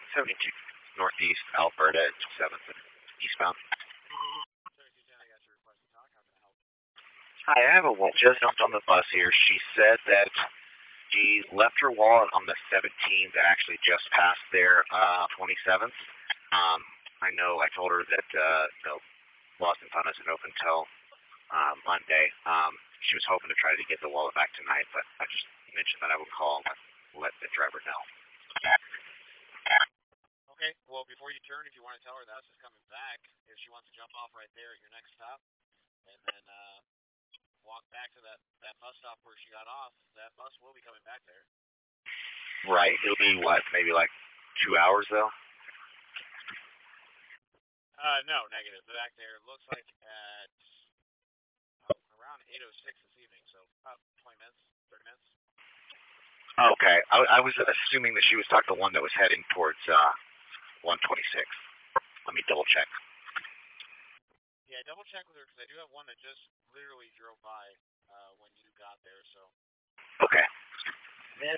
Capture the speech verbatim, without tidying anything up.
seventy-two Northeast Alberta, seventh and eastbound. Hi, I have a woman just jumped on the bus here. She said that she left her wallet on the seventeenth, actually just past their uh, twenty-seventh. Um, I know I told her that uh, the Lost and Found isn't open until uh, Monday. Um, she was hoping to try to get the wallet back tonight, but I just mentioned that I would call and let the driver know. Okay, well, before you turn, if you want to tell her that is coming back, if she wants to jump off right there at your next stop, and then uh, walk back to that, that bus stop where she got off, that bus will be coming back there. Right. It'll be, what, maybe like two hours, though? Uh, no, negative. Back there looks like at uh, around eight oh six this evening, so about twenty minutes, thirty minutes. Okay. I, I was assuming that she was talking to one that was heading towards uh, one twenty-six. Let me double check. Yeah, double check with her, because I do have one that just literally drove by uh, when you got there, so. Okay.